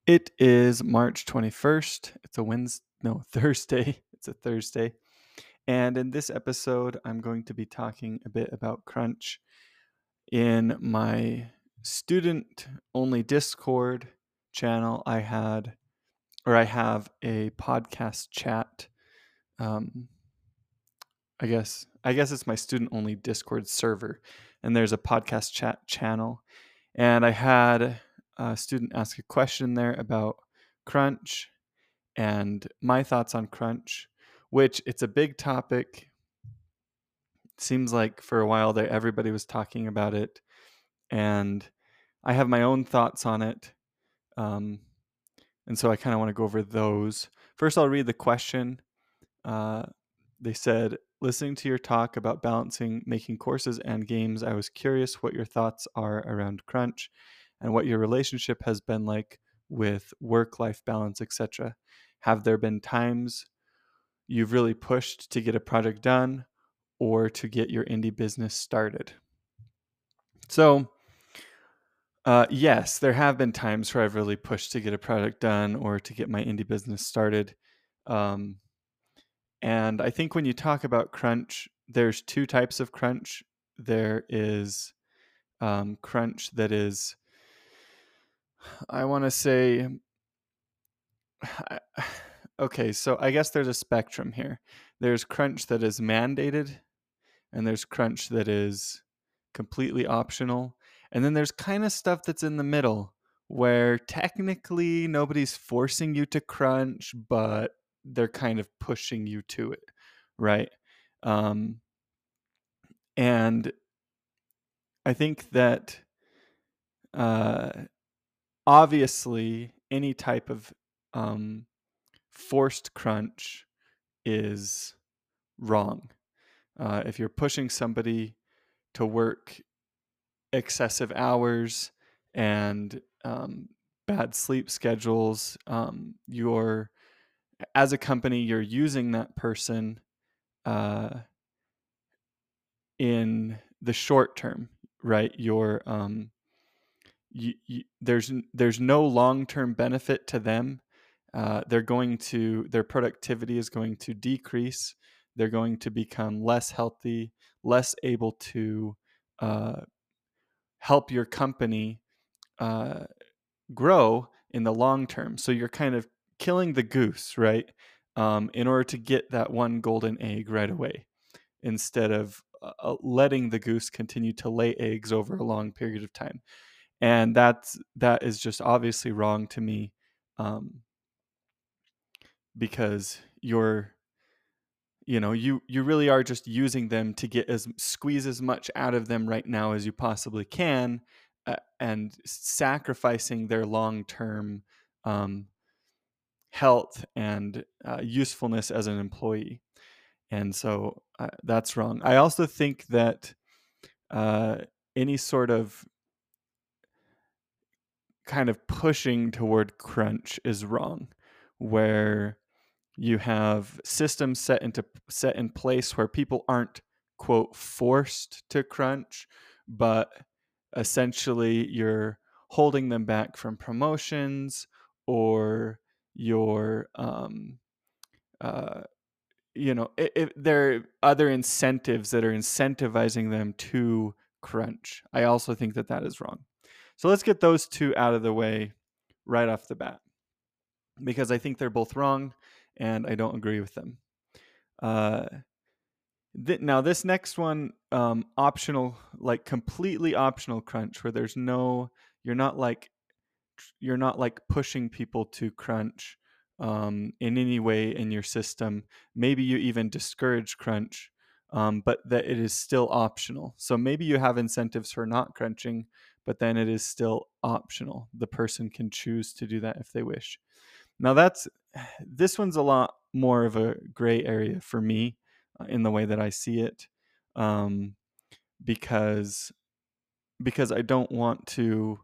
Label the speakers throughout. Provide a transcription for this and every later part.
Speaker 1: It is March 21st. It's a Wednesday, no, Thursday. It's a Thursday. And in this episode, I'm going to be talking a bit about Crunch. In my student only Discord channel, I have a podcast chat. Um, I guess it's my student only Discord server, and there's a podcast chat channel. And I had a student ask a question there about Crunch and my thoughts on Crunch, which it's a big topic. Seems like for a while there everybody was talking about it, and I have my own thoughts on it. Um, and so I kind of want to go over those. First, I'll read the question. Uh, they said, listening to your talk about balancing making courses and games, I was curious what your thoughts are around Crunch and what your relationship has been like with work-life balance, etc. Have there been times you've really pushed to get a project done or to get your indie business started? So, yes, there have been times where I've really pushed to get a project done or to get my indie business started. Um, and I think when you talk about crunch, there's two types of crunch. There is crunch that is, I want to say, okay, so I guess there's a spectrum here. There's crunch that is mandated, and there's crunch that is completely optional. And then there's kind of stuff that's in the middle where technically nobody's forcing you to crunch, but they're kind of pushing you to it, right? Um, and I think that uh, obviously any type of um, forced crunch is wrong. If you're pushing somebody to work excessive hours and bad sleep schedules, you're as a company you're using that person uh, in the short term, right? There's no long-term benefit to them. Their productivity is going to decrease. They're going to become less healthy, less able to uh, help your company uh, grow in the long term. So you're kind of killing the goose, right? In order to get that one golden egg right away, instead of letting the goose continue to lay eggs over a long period of time. And that is just obviously wrong to me, um, because you really are just using them to squeeze as much out of them right now as you possibly can, and sacrificing their long-term um, health and usefulness as an employee. And so that's wrong. I also think that uh, any sort of kind of pushing toward crunch is wrong, where you have systems set in place where people aren't, quote, forced to crunch, but essentially you're holding them back from promotions, or you're uh, if there are other incentives that are incentivizing them to crunch. I also think that that is wrong. So let's get those two out of the way right off the bat, because I think they're both wrong and I don't agree with them. Uh, Now, this next one, optional, like completely optional crunch, where you're not like pushing people to crunch in any way in your system. Maybe you even discourage crunch, but that it is still optional. So maybe you have incentives for not crunching, but then it is still optional. The person can choose to do that if they wish. Now this one's a lot more of a gray area for me, in the way that I see it, um, because I don't want to.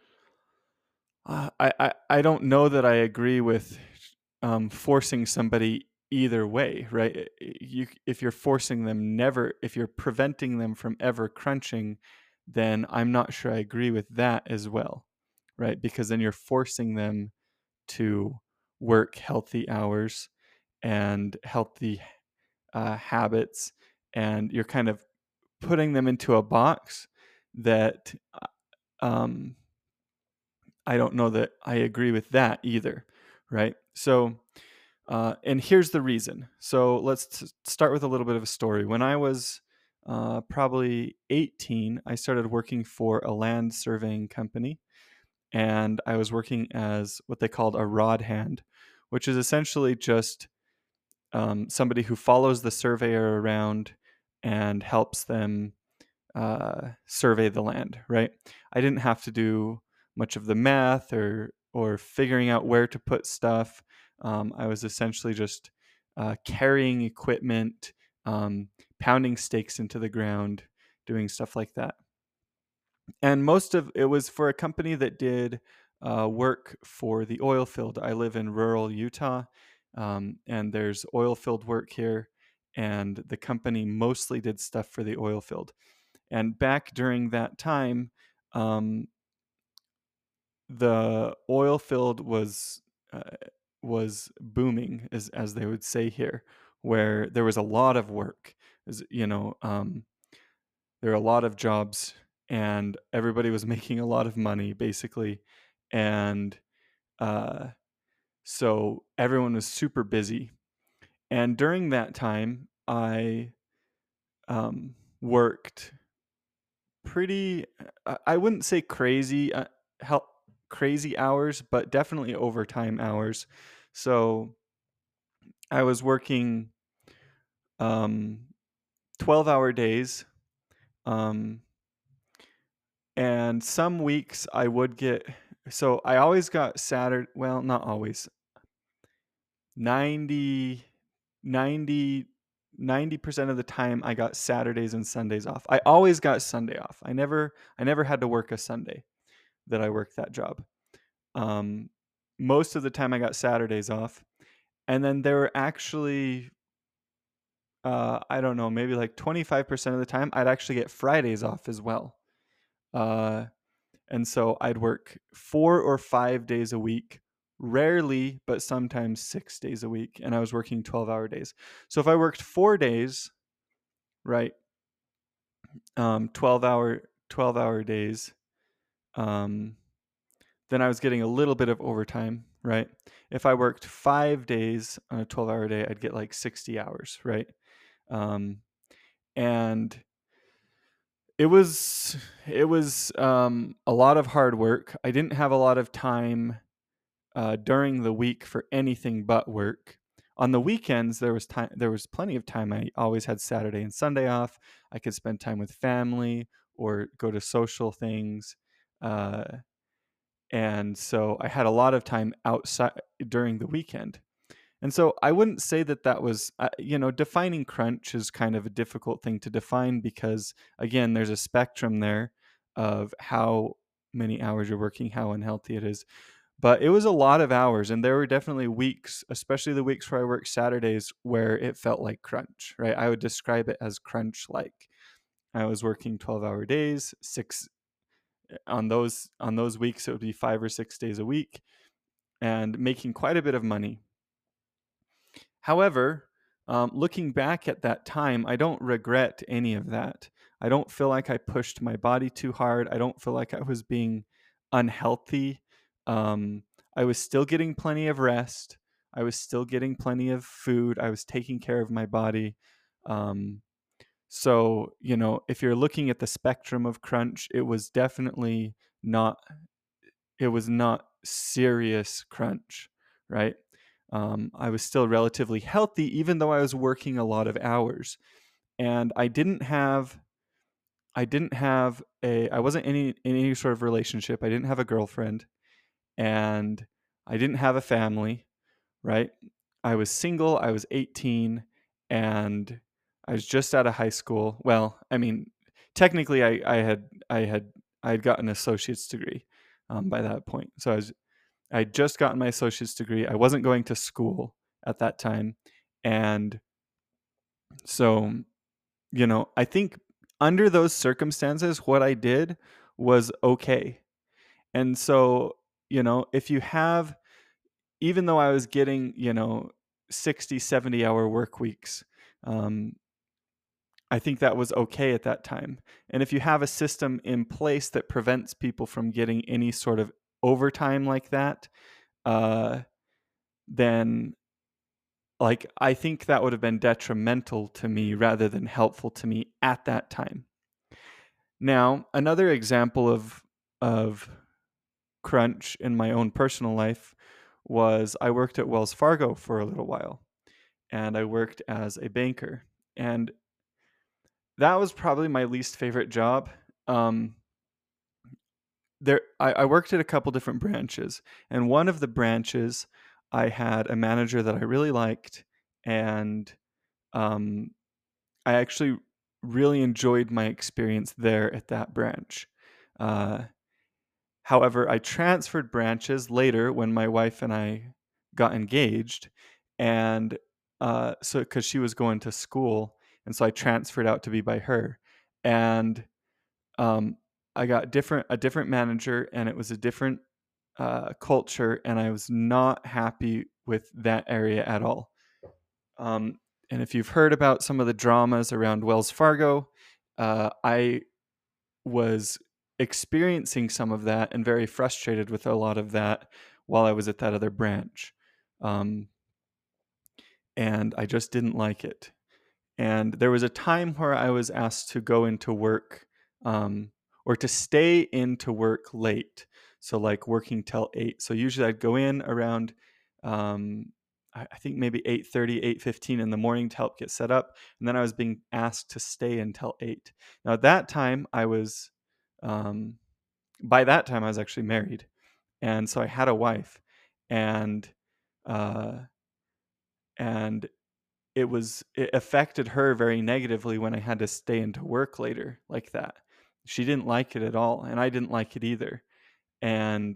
Speaker 1: I don't know that I agree with forcing somebody either way, right? If you're forcing them if you're preventing them from ever crunching, then I'm not sure I agree with that as well, right? Because then you're forcing them. to work healthy hours and healthy habits, and you're kind of putting them into a box that um, I don't know that I agree with that either, right? So, and here's the reason. So let's start with a little bit of a story. When I was probably 18, I started working for a land surveying company, and I was working as what they called a rod hand, which is essentially just somebody who follows the surveyor around and helps them survey the land, right? I didn't have to do much of the math or figuring out where to put stuff. I was essentially just carrying equipment, pounding stakes into the ground, doing stuff like that. And most of it was for a company that did work for the oil field. I live in rural Utah, and there's oil field work here, and the company mostly did stuff for the oil field. And back during that time, um, the oil field was booming, as they would say here, where there was a lot of work. There are a lot of jobs, and everybody was making a lot of money, basically, and uh, so everyone was super busy. And during that time, I worked pretty I wouldn't say crazy crazy hours, but definitely overtime hours. So I was working um 12-hour days, um and some weeks I would get, so I always got Saturday, well, not always, 90 90 90% of the time I got Saturdays and Sundays off. I always got Sunday off. I never had to work a Sunday that I worked that job. Um, Most of the time I got Saturdays off. And then there were actually, I don't know, maybe like 25% of the time I'd actually get Fridays off as well. Uh, and so I'd work 4 or 5 days a week, rarely, but sometimes 6 days a week. And I was working 12-hour days. So if I worked 4 days, right, 12-hour days, um, then I was getting a little bit of overtime, right? If I worked 5 days on a 12-hour day, I'd get like 60 hours, right? Um, and it was a lot of hard work. I didn't have a lot of time during the week for anything but work. On the weekends, there was time. There was plenty of time. I always had Saturday and Sunday off. I could spend time with family or go to social things. Uh, and so I had a lot of time outside during the weekend. And so I wouldn't say that that was, defining crunch is kind of a difficult thing to define because, again, there's a spectrum there of how many hours you're working, how unhealthy it is. But it was a lot of hours, and there were definitely weeks, especially the weeks where I worked Saturdays, where it felt like crunch, right? I would describe it as crunch like. I was working 12-hour days, on those weeks it would be 5 or 6 days a week, and making quite a bit of money. However, looking back at that time, I don't regret any of that. I don't feel like I pushed my body too hard. I don't feel like I was being unhealthy. Um, I was still getting plenty of rest. I was still getting plenty of food. I was taking care of my body. Um, so, if you're looking at the spectrum of crunch, not, it was not serious crunch, right? I was still relatively healthy, even though I was working a lot of hours. And I wasn't in any sort of relationship. I didn't have a girlfriend, and I didn't have a family, right? I was single. I was 18, and I was just out of high school. Well, I mean, technically, I had gotten an associate's degree by that point. So I'd just gotten my associate's degree. I wasn't going to school at that time. And so, I think under those circumstances, what I did was okay. And so, if you have, even though I was getting, 60, 70-hour work weeks, um, I think that was okay at that time. And if you have a system in place that prevents people from getting any sort of overtime like that, uh, then like I think that would have been detrimental to me rather than helpful to me at that time. Now, another example of crunch in my own personal life was I worked at Wells Fargo for a little while, and I worked as a banker. And that was probably my least favorite job. Um, I worked at a couple different branches, and one of the branches I had a manager that I really liked, and um, I actually really enjoyed my experience there at that branch. Uh, However, I transferred branches later when my wife and I got engaged, and so because she was going to school, and so I transferred out to be by her, and um, I got a different manager, and it was a different culture, and I was not happy with that area at all. Um, and if you've heard about some of the dramas around Wells Fargo, I was experiencing some of that and very frustrated with a lot of that while I was at that other branch. Um, and I just didn't like it. And there was a time where I was asked to go into work um, or to stay into work late. So, like working till 8. So, usually I'd go in around, um, I think maybe 8:30, 8:15 in the morning to help get set up. And then I was being asked to stay until 8. Now, at that time, um, by that time, I was actually married. And so I had a wife. And, uh, and it affected her very negatively when I had to stay into work later like that. She didn't like it at all, and I didn't like it either. And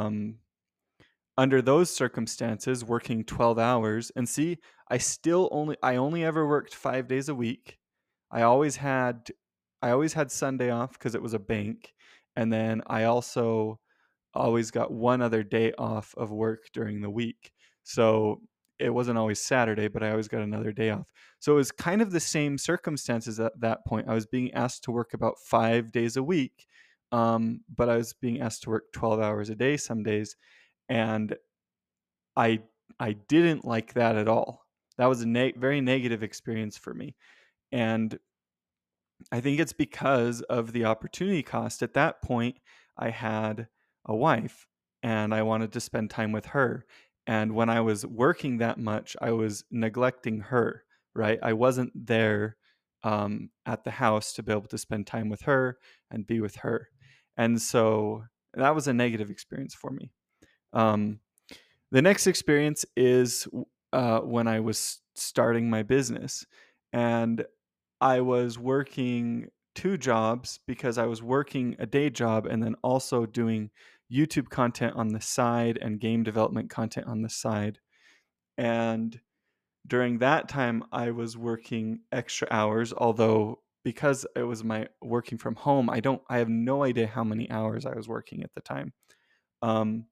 Speaker 1: under those circumstances, working 12 hours, and see, I only ever worked 5 days a week. I always had I always had Sunday off because it was a bank, and then I also always got one other day off of work during the week. So it wasn't always Saturday, but I always got another day off. So it was kind of the same circumstances at that point. I was being asked to work about 5 days a week, but I was being asked to work 12 hours a day some days, and I I didn't like that at all. That was a very negative experience for me, and I think it's because of the opportunity cost. At that point, I had a wife and I wanted to spend time with her. And when I was working that much, I was neglecting her, right? I wasn't there at the house to be able to spend time with her and be with her. And so that was a negative experience for me. Um, the next experience is when I was starting my business. And I was working two jobs because I was working a day job and then also doing YouTube content on the side and game development content on the side. And during that time, I was working extra hours, although because it was my working from home, I have no idea how many hours I was working at the time. Um,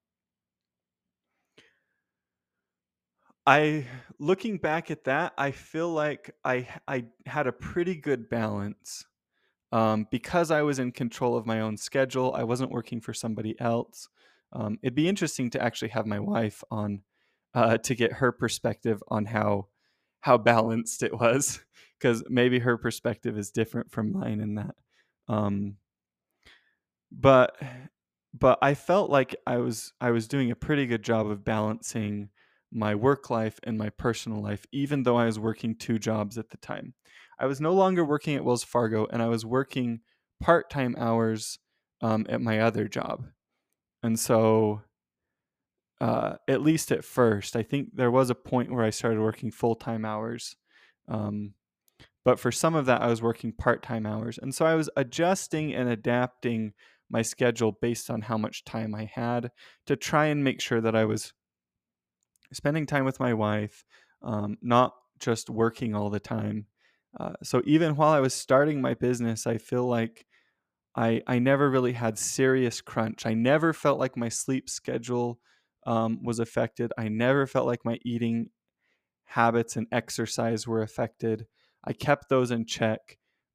Speaker 1: I looking back at that, I feel like I had a pretty good balance. Because I was in control of my own schedule, I wasn't working for somebody else. It'd be interesting to actually have my wife on to get her perspective on how balanced it was, because maybe her perspective is different from mine in that. Um, but but I felt like I was doing a pretty good job of balancing my work life and my personal life, even though I was working two jobs at the time. I was no longer working at Wells Fargo, and I was working part-time hours at my other job. And so, at least at first, I think there was a point where I started working full-time hours. Um, but for some of that, I was working part-time hours. And so I was adjusting and adapting my schedule based on how much time I had to try and make sure that I was spending time with my wife, not just working all the time. So even while I was starting my business, I feel like I never really had serious crunch. I never felt like my sleep schedule was affected. I never felt like my eating habits and exercise were affected. I kept those in check.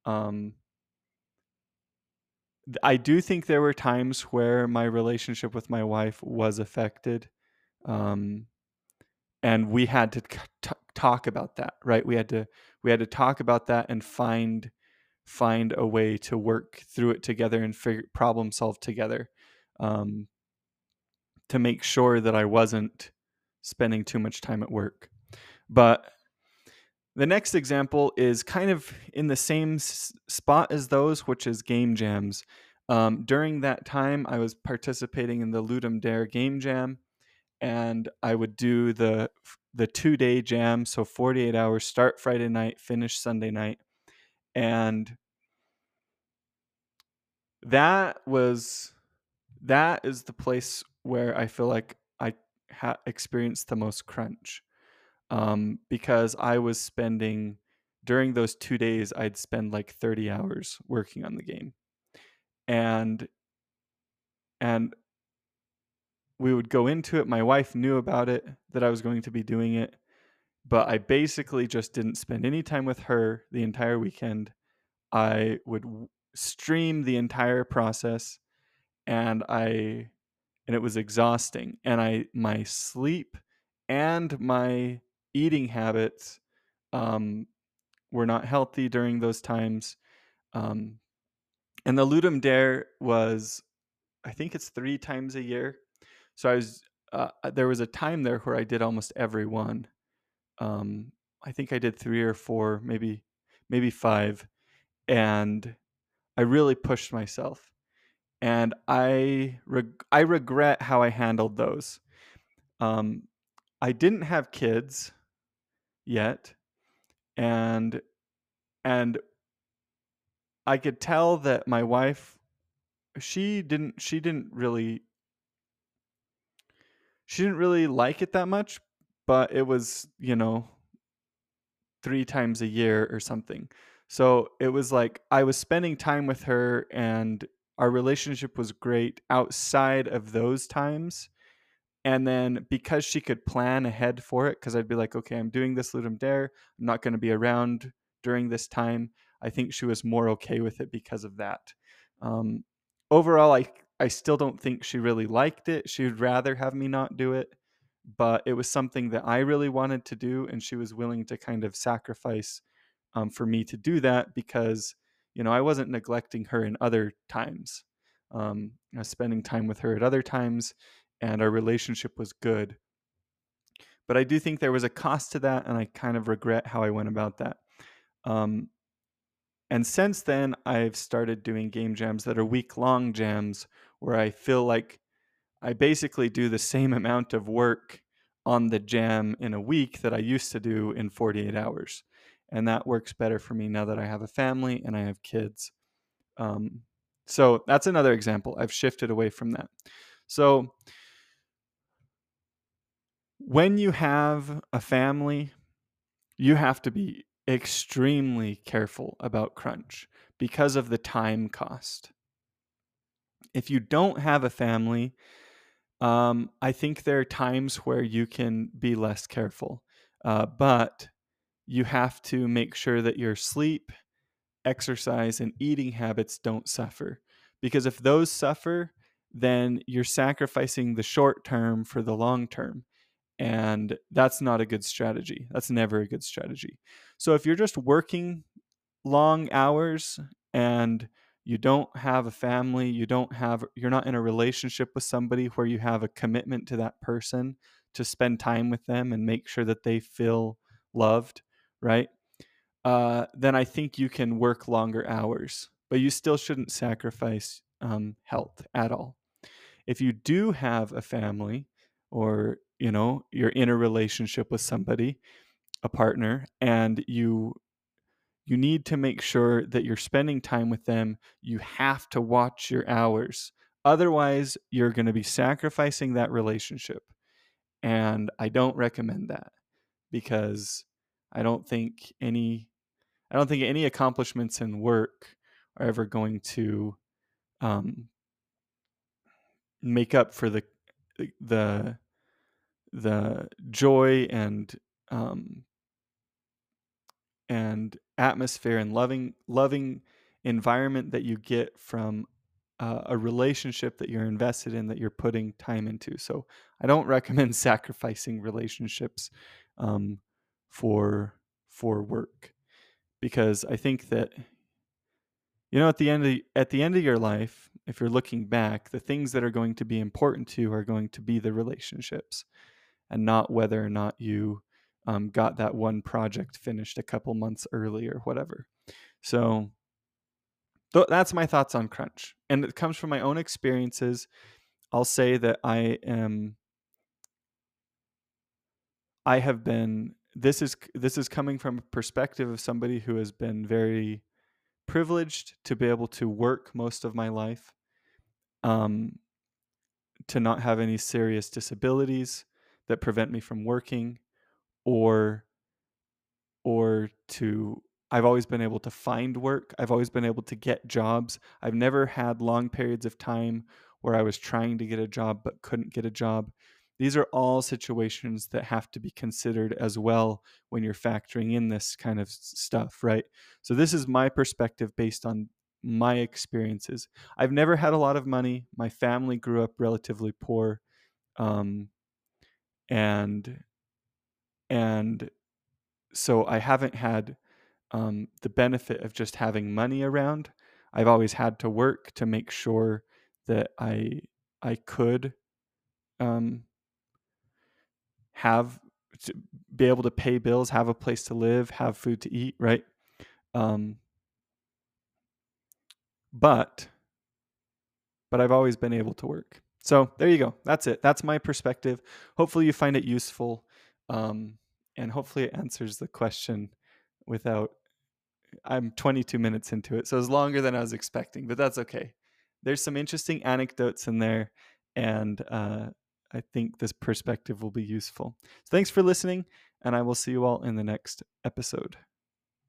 Speaker 1: I do think there were times where my relationship with my wife was affected. Um, and we had to talk about that, right? We had to talk about that and find a way to work through it together and problem solve together, um, to make sure that I wasn't spending too much time at work. But the next example is kind of in the same spot as those, which is game jams. During that time, I was participating in the Ludum Dare game jam, and I would do the 2-day jam, so 48 hours, start Friday night, finish Sunday night, and that is the place where I feel like I experienced the most crunch, because I was spending during those 2 days, I'd spend like 30 hours working on the game, and and we would go into it. My wife knew about it, that I was going to be doing it, but I basically just didn't spend any time with her the entire weekend. I would stream the entire process, and it was exhausting. And my sleep and my eating habits were not healthy during those times. Um, and the Ludum Dare was, I think it's 3 times a year. So there was a time there where I did almost every one. I think I did 3 or 4, maybe 5, and I really pushed myself. And I regret how I handled those. Um, I didn't have kids yet, and and I could tell that my wife, she didn't really like it that much, but it was, 3 times a year or something. So it was like I was spending time with her, and our relationship was great outside of those times. And then because she could plan ahead for it, because I'd be like, okay, I'm doing this Ludum Dare, I'm not going to be around during this time. I think she was more okay with it because of that. Um, Overall, I still don't think she really liked it. She would rather have me not do it, but it was something that I really wanted to do, and she was willing to kind of sacrifice, for me to do that, because I wasn't neglecting her in other times. I was spending time with her at other times, and our relationship was good. But I do think there was a cost to that, and I kind of regret how I went about that. Um, and since then, I've started doing game jams that are week-long jams, where I feel like I basically do the same amount of work on the jam in a week that I used to do in 48 hours. And that works better for me now that I have a family and I have kids. Um, so that's another example. I've shifted away from that. So when you have a family, you have to be extremely careful about crunch because of the time cost. If you don't have a family, I think there are times where you can be less careful, but you have to make sure that your sleep, exercise, and eating habits don't suffer. Because if those suffer, then you're sacrificing the short term for the long term. And that's not a good strategy. That's never a good strategy. So if you're just working long hours and you don't have a family, you're not in a relationship with somebody where you have a commitment to that person to spend time with them and make sure that they feel loved, right? Then I think you can work longer hours, but you still shouldn't sacrifice health at all. If you do have a family, or you're in a relationship with somebody, a partner, and you need to make sure that you're spending time with them, you have to watch your hours. Otherwise, you're going to be sacrificing that relationship. And I don't recommend that, because I don't think any I don't think any accomplishments in work are ever going to um, make up for the the joy and atmosphere and loving environment that you get from a relationship that you're invested in, that you're putting time into. So I don't recommend sacrificing relationships um, for work, because I think that, at the end of your life, if you're looking back, the things that are going to be important to you are going to be the relationships, and not whether or not you got that one project finished a couple months early or whatever. So that's my thoughts on crunch, and it comes from my own experiences. I'll say that I have been. This is coming from a perspective of somebody who has been very privileged to be able to work most of my life, um, to not have any serious disabilities that prevent me from working, or to I've always been able to find work. I've always been able to get jobs. I've never had long periods of time where I was trying to get a job but couldn't get a job. These are all situations that have to be considered as well when you're factoring in this kind of stuff, right? So this is my perspective based on my experiences. I've never had a lot of money. My family grew up relatively poor, um, and and so I haven't had the benefit of just having money around. I've always had to work to make sure that I could um, have to be able to pay bills, have a place to live, have food to eat, right? Um, but I've always been able to work. So there you go. That's it. That's my perspective. Hopefully you find it useful, and hopefully it answers the question without. I'm 22 minutes into it, so it's longer than I was expecting, but that's okay. There's some interesting anecdotes in there, and I think this perspective will be useful. So thanks for listening, and I will see you all in the next episode.